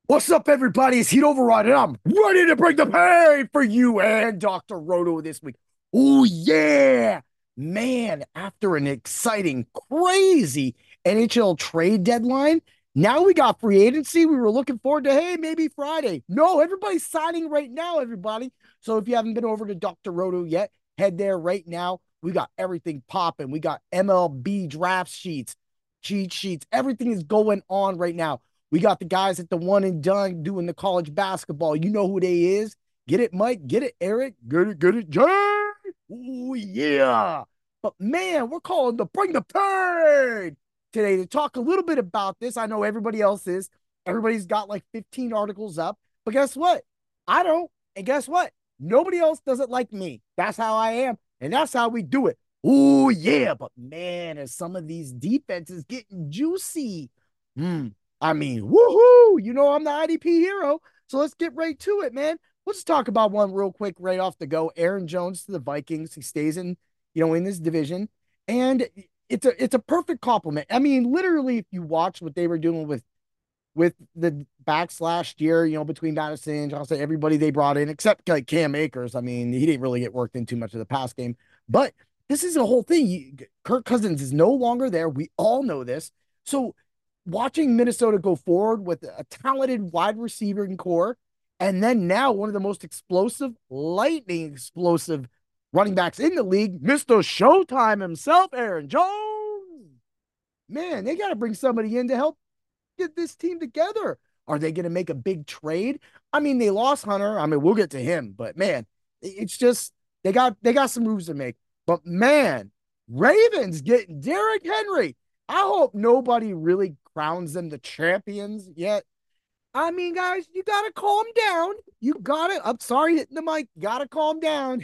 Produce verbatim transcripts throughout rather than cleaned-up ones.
What's up, everybody? It's Heat Override, and I'm ready to bring the pain for you and Doctor Roto this week. Oh, yeah. Man, after an exciting, crazy N H L trade deadline, now we got free agency. We were looking forward to, hey, maybe Friday. No, everybody's signing right now, everybody. So if you haven't been over to Doctor Roto yet, head there right now. We got everything popping. We got M L B draft sheets, cheat sheets. Everything is going on right now. We got the guys at the one and done doing the college basketball. You know who they is. Get it, Mike. Get it, Eric. Get it, get it, Jay. Oh, yeah. But man, we're calling to bring the pain today to talk a little bit about this. I know everybody else is. Everybody's got like fifteen articles up. But guess what? I don't. And guess what? Nobody else does it like me. That's how I am. And that's how we do it. Oh, yeah. But man, as some of these defenses getting juicy. Hmm. I mean, woohoo! You know I'm the I D P hero. So let's get right to it, man. Let's talk about one real quick right off the go. Aaron Jones to the Vikings. He stays in, you know, in this division. And it's a it's a perfect compliment. I mean, literally, if you watch what they were doing with with the backs last year, you know, between Madison and Johnson, everybody they brought in, except like Cam Akers. I mean, he didn't really get worked in too much of the pass game. But this is a whole thing. Kirk Cousins is no longer there. We all know this. So watching Minnesota go forward with a talented wide receiver and core, and then now one of the most explosive, lightning explosive running backs in the league, Mister Showtime himself, Aaron Jones. Man, they got to bring somebody in to help get this team together. Are they going to make a big trade? I mean, they lost Hunter. I mean, we'll get to him, but man, it's just they got they got some moves to make. But man, Ravens getting Derrick Henry. I hope nobody really crowns them the champions yet. I mean, guys, you gotta calm down. You gotta. I'm sorry hitting the mic. You gotta calm down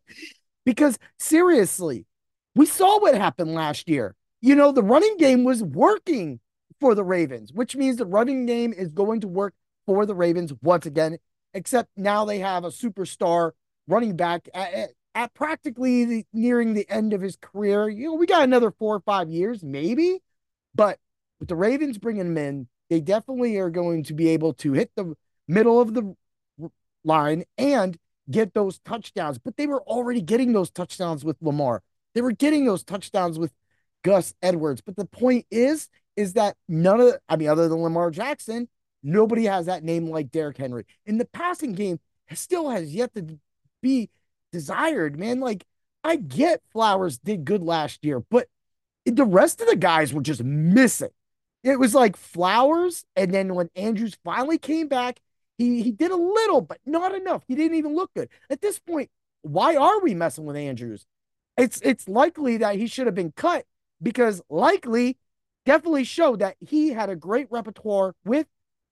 because seriously, we saw what happened last year. You know, the running game was working for the Ravens, which means the running game is going to work for the Ravens once again, except now they have a superstar running back at, at practically the, nearing the end of his career. You know, we got another four or five years, maybe, but with the Ravens bringing him in, they definitely are going to be able to hit the middle of the line and get those touchdowns. But they were already getting those touchdowns with Lamar. They were getting those touchdowns with Gus Edwards. But the point is, is that none of, I mean, other than Lamar Jackson, nobody has that name like Derrick Henry. In the passing game, still has yet to be desired, man. Like, I get Flowers did good last year, but the rest of the guys were just missing. It was like Flowers, and then when Andrews finally came back, he he did a little, but not enough. He didn't even look good. At this point, why are we messing with Andrews? It's it's likely that he should have been cut because likely definitely showed that he had a great repertoire with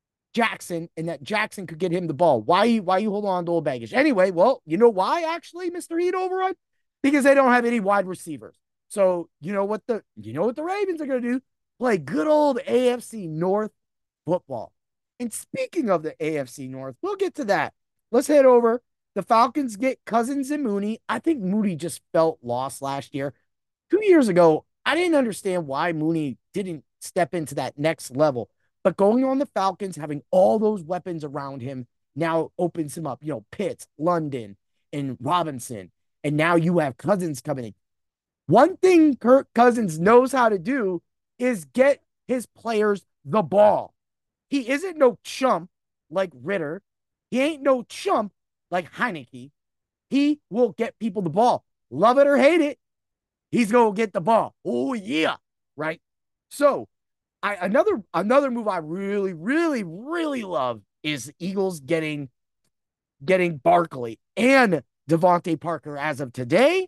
Jackson and that Jackson could get him the ball. Why why you hold on to old baggage? Anyway, well, you know why actually, Mister Heat Override? Because they don't have any wide receivers. So you know what the you know what the Ravens are gonna do? Play good old A F C North football. And speaking of the A F C North, we'll get to that. Let's head over. The Falcons get Cousins and Mooney. I think Mooney just felt lost last year. Two years ago, I didn't understand why Mooney didn't step into that next level. But going on the Falcons, having all those weapons around him now opens him up. You know, Pitts, London, and Robinson. And now you have Cousins coming in. One thing Kirk Cousins knows how to do is get his players the ball. He isn't no chump like Ritter. He ain't no chump like Heinicke. He will get people the ball. Love it or hate it, he's going to get the ball. Oh, yeah. Right? So, I another another move I really, really, really love is Eagles getting getting Barkley and Devontae Parker as of today.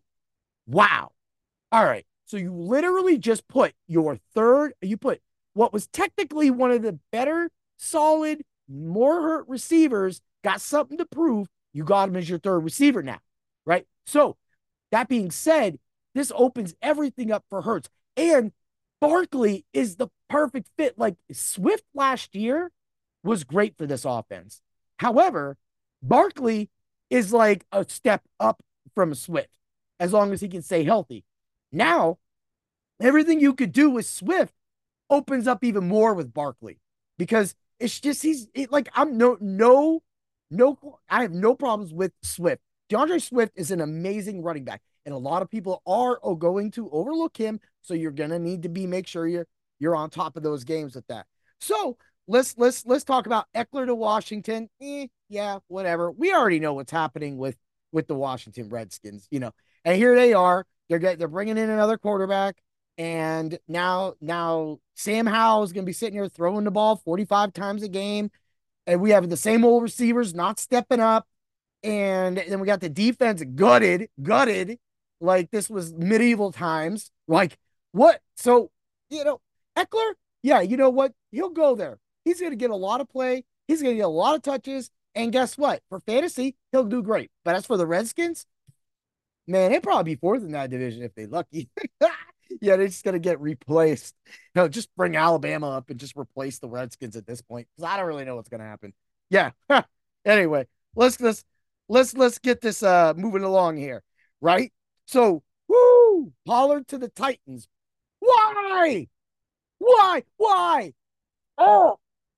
Wow. All right. So you literally just put your third, you put what was technically one of the better, solid, more hurt receivers, got something to prove. You got him as your third receiver now, right? So that being said, this opens everything up for Hurts. And Barkley is the perfect fit. Like Swift last year was great for this offense. However, Barkley is like a step up from Swift as long as he can stay healthy. Now, everything you could do with Swift opens up even more with Barkley because It's just he's it, like I'm no no no I have no problems with Swift. D'Andre Swift is an amazing running back, and a lot of people are oh, going to overlook him. So you're gonna need to be make sure you're you're on top of those games with that. So let's let's let's talk about Eckler to Washington. Eh, yeah, whatever. We already know what's happening with with the Washington Redskins, you know. And here they are. They're get, they're bringing in another quarterback, and now now Sam Howell is going to be sitting here throwing the ball forty-five times a game, and we have the same old receivers not stepping up, and then we got the defense gutted, gutted, like this was medieval times. Like what? So you know, Eckler, yeah, you know what? He'll go there. He's going to get a lot of play. He's going to get a lot of touches. And guess what? For fantasy, he'll do great. But as for the Redskins, man, they'll probably be fourth in that division if they're lucky. Yeah, they're just going to get replaced. You know, just bring Alabama up and just replace the Redskins at this point because I don't really know what's going to happen. Yeah. Anyway, let's let's let's let's get this uh moving along here, right? So, woo, Pollard to the Titans. Why? Why? Why? Oh,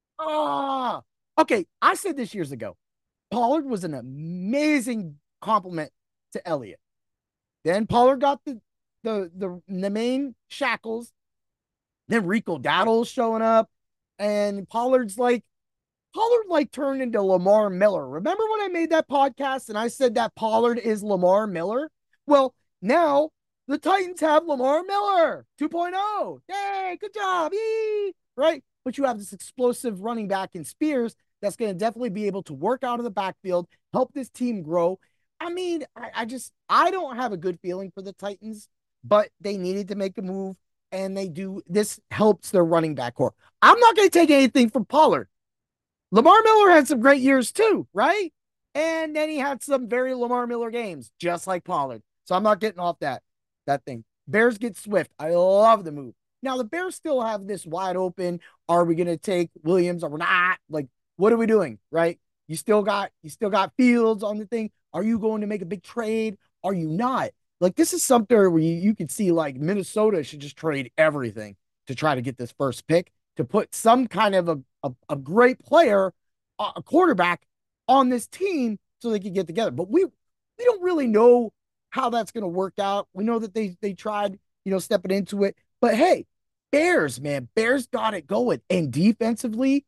ah. Okay, I said this years ago. Pollard was an amazing compliment to Elliott. Then Pollard got the the the, the main shackles. Then Rico Dowdle's showing up, and Pollard's like Pollard like turned into Lamar Miller. Remember when I made that podcast and I said that Pollard is Lamar Miller? Well, now the Titans have Lamar Miller 2.0. Yay, good job. Yee! Right? But you have this explosive running back in Spears that's going to definitely be able to work out of the backfield, help this team grow. I mean, I, I just, I don't have a good feeling for the Titans, but they needed to make a move, and they do. This helps their running back core. I'm not going to take anything from Pollard. Lamar Miller had some great years too, right? And then he had some very Lamar Miller games, just like Pollard. So I'm not getting off that, that thing. Bears get Swift. I love the move. Now, the Bears still have this wide open. Are we going to take Williams or we're not? Like, what are we doing, right? You still got you still got Fields on the thing. Are you going to make a big trade? Are you not? Like, this is something where you, you could see, like, Minnesota should just trade everything to try to get this first pick, to put some kind of a, a, a great player, a quarterback on this team so they could get together. But we we don't really know how that's going to work out. We know that they they tried, you know, stepping into it. But hey, Bears, man, Bears got it going. And defensively,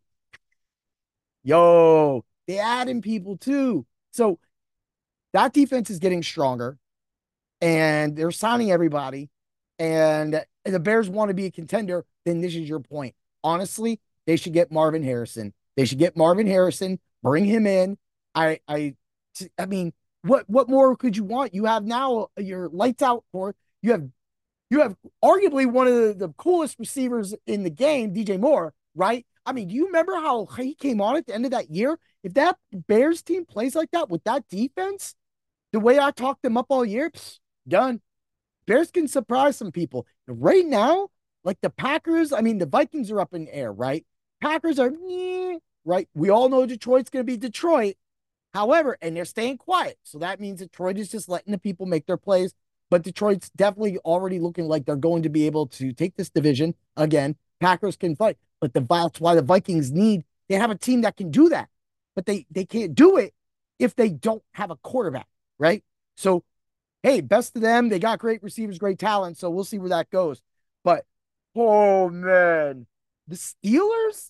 yo, they adding people too. So that defense is getting stronger, and they're signing everybody. And the Bears want to be a contender, then this is your point. Honestly, they should get Marvin Harrison. They should get Marvin Harrison, bring him in. I I I mean, what what more could you want? You have now your lights out core. You have you have arguably one of the, the coolest receivers in the game, D J Moore, right? I mean, do you remember how he came on at the end of that year? If that Bears team plays like that with that defense, the way I talked them up all year, psh, done. Bears can surprise some people. Right now, like the Packers, I mean, the Vikings are up in the air, right? Packers are, eh, right? We all know Detroit's going to be Detroit. However, and they're staying quiet. So that means Detroit is just letting the people make their plays. But Detroit's definitely already looking like they're going to be able to take this division again. Packers can fight. But the, that's why the Vikings need, they have a team that can do that. But they, they can't do it if they don't have a quarterback, right? So, hey, best of them. They got great receivers, great talent. So we'll see where that goes. But, oh, man. The Steelers?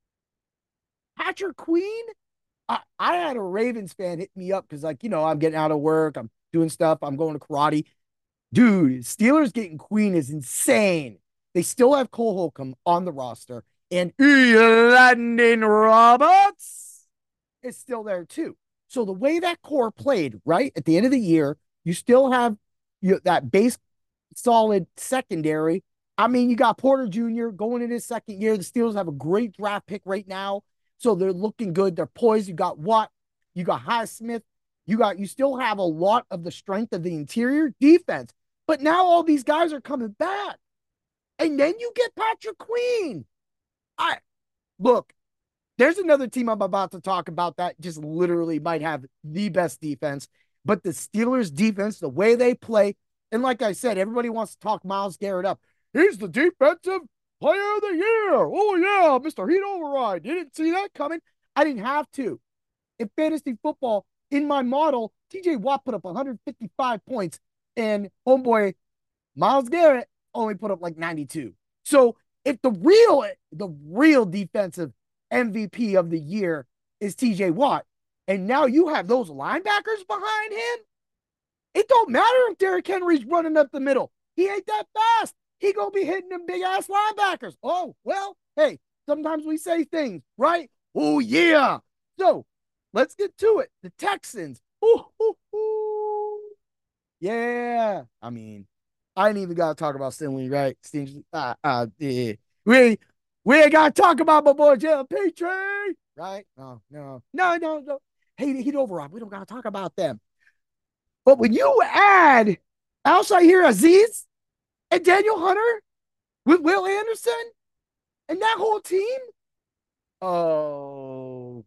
Patrick Queen? I, I had a Ravens fan hit me up because, like, you know, I'm getting out of work. I'm doing stuff. I'm going to karate. Dude, Steelers getting Queen is insane. They still have Cole Holcomb on the roster. And Landon Roberts is still there, too. So the way that core played, right, at the end of the year, you still have you, that base solid secondary. I mean, you got Porter Junior going in his second year. The Steelers have a great draft pick right now. So they're looking good. They're poised. You got Watt. You got Highsmith. You got, you still have a lot of the strength of the interior defense. But now all these guys are coming back. And then you get Patrick Queen. I look, there's another team I'm about to talk about that just literally might have the best defense. But the Steelers defense, the way they play, and like I said, everybody wants to talk Myles Garrett up. He's the defensive player of the year. Oh, yeah, Mister Heat Override. You didn't see that coming. I didn't have to. In fantasy football, in my model, T J Watt put up one hundred fifty-five points, and homeboy Myles Garrett only put up like ninety-two. So if the real, the real defensive M V P of the year is T J Watt, and now you have those linebackers behind him, it don't matter if Derrick Henry's running up the middle. He ain't that fast. He gonna be hitting them big ass linebackers. Oh, well, hey, sometimes we say things, right? Oh, yeah. So let's get to it. The Texans. Ooh, ooh, ooh. Yeah. I mean, I ain't even gotta talk about Stingley, right? Stingley, uh, uh, yeah. We we ain't gotta talk about my boy Jalen Petrie, right? No, no, no, no, no. Hey, heat overall. We don't gotta talk about them. But when you add Al-Shaair Azeez and Daniel Hunter with Will Anderson and that whole team, oh,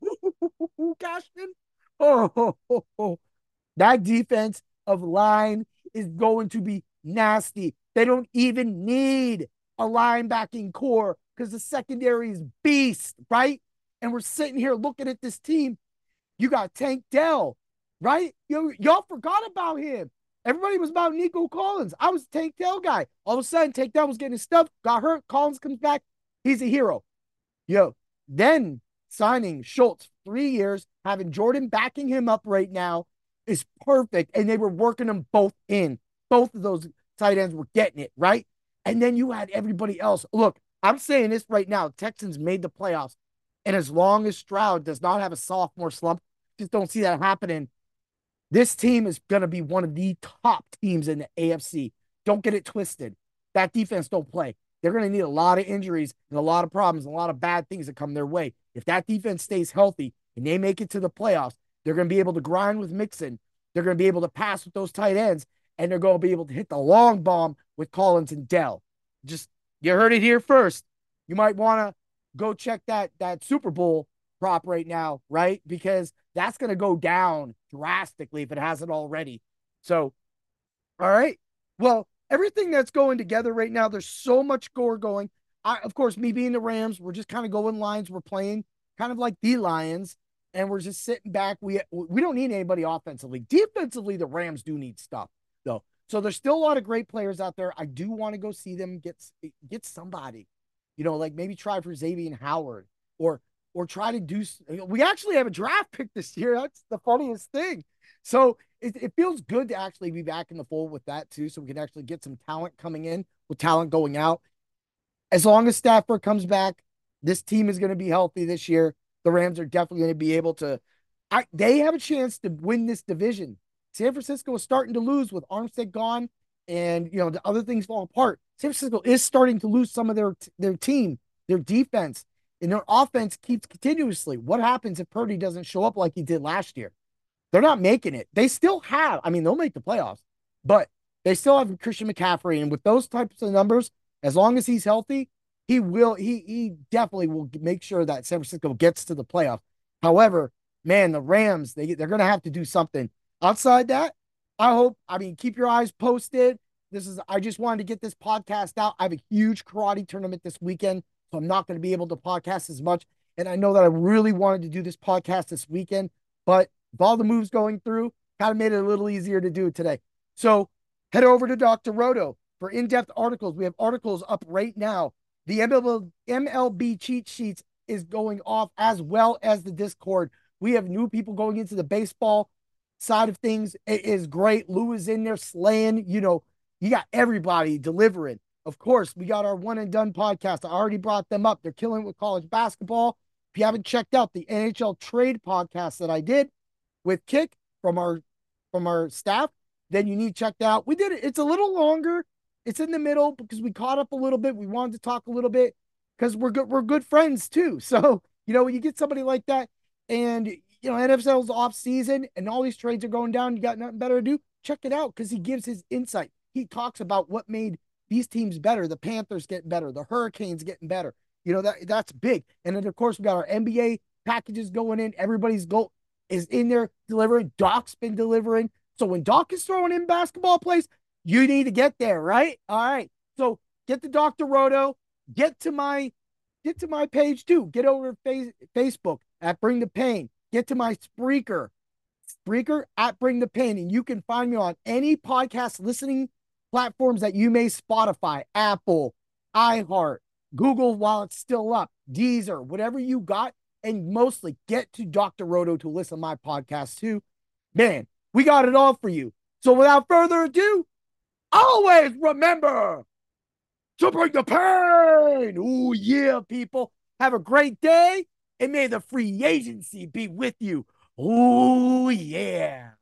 Cashman, oh, oh, oh, oh, that defense of line is going to be nasty. They don't even need a linebacking core because the secondary is beast, right? And we're sitting here looking at this team. You got Tank Dell, right? You, y'all forgot about him. Everybody was about Nico Collins. I was a Tank Dell guy. All of a sudden, Tank Dell was getting his stuff, got hurt. Collins comes back. He's a hero. Yo, then signing Schultz, three years, having Jordan backing him up right now is perfect. And they were working them both in. Both of those tight ends were getting it, right? And then you had everybody else. Look, I'm saying this right now. Texans made the playoffs. And as long as Stroud does not have a sophomore slump, just don't see that happening. This team is going to be one of the top teams in the A F C. Don't get it twisted. That defense don't play. They're going to need a lot of injuries and a lot of problems and a lot of bad things that come their way. If that defense stays healthy and they make it to the playoffs, they're going to be able to grind with Mixon. They're going to be able to pass with those tight ends, and they're going to be able to hit the long bomb with Collins and Dell. Just, you heard it here first. You might want to go check that, that Super Bowl prop right now, right? Because that's going to go down drastically if it hasn't already. So, all right. Well, everything that's going together right now, there's so much gore going. I, of course, me being the Rams, we're just kind of going lines. We're playing kind of like the Lions, and we're just sitting back. We we don't need anybody offensively. Defensively, the Rams do need stuff, though. So there's still a lot of great players out there. I do want to go see them get get somebody, you know, like maybe try for Xavier Howard or or try to do. We actually have a draft pick this year. That's the funniest thing. So it, it feels good to actually be back in the fold with that too. So we can actually get some talent coming in with talent going out. As long as Stafford comes back, this team is going to be healthy this year. The Rams are definitely going to be able to, I, they have a chance to win this division. San Francisco is starting to lose with Armstead gone and, you know, the other things fall apart. San Francisco is starting to lose some of their, their team, their defense, and their offense keeps continuously. What happens if Purdy doesn't show up like he did last year? They're not making it. They still have, I mean, they'll make the playoffs, but they still have Christian McCaffrey. And with those types of numbers, as long as he's healthy, he will, he, he definitely will make sure that San Francisco gets to the playoffs. However, man, the Rams, they, they're going to have to do something. Outside that, I hope, I mean, keep your eyes posted. This is, I just wanted to get this podcast out. I have a huge karate tournament this weekend, so I'm not going to be able to podcast as much. And I know that I really wanted to do this podcast this weekend, but with all the moves going through, kind of made it a little easier to do it today. So head over to Doctor Roto for in-depth articles. We have articles up right now. The M L B cheat sheets is going off as well as the Discord. We have new people going into the baseball side of things. It is great. Lou is in there slaying, you know, you got everybody delivering. Of course, we got our one and done podcast. I already brought them up. They're killing it with college basketball. If you haven't checked out the N H L trade podcast that I did with Kick from our, from our staff, then you need checked out. We did it. It's a little longer. It's in the middle because we caught up a little bit. We wanted to talk a little bit because we're good. We're good friends too. So, you know, when you get somebody like that and, you know, N F L's off season and all these trades are going down, you got nothing better to do. Check it out because he gives his insight. He talks about what made these teams better. The Panthers getting better. The Hurricanes getting better. You know, that that's big. And then, of course, we got our N B A packages going in. Everybody's goal is in there delivering. Doc's been delivering. So when Doc is throwing in basketball plays, you need to get there, right? All right. So get the Doctor Roto. get to my get to my page too. Get over to face, Facebook at Bring the Pain. Get to my Spreaker, Spreaker at Bring the Pain, and you can find me on any podcast listening platforms that you may Spotify, Apple, iHeart, Google while it's still up, Deezer, whatever you got, and mostly get to Doctor Roto to listen to my podcast too. Man, we got it all for you. So without further ado, always remember to bring the pain. Oh, yeah, people. Have a great day, and may the free agency be with you. Oh, yeah.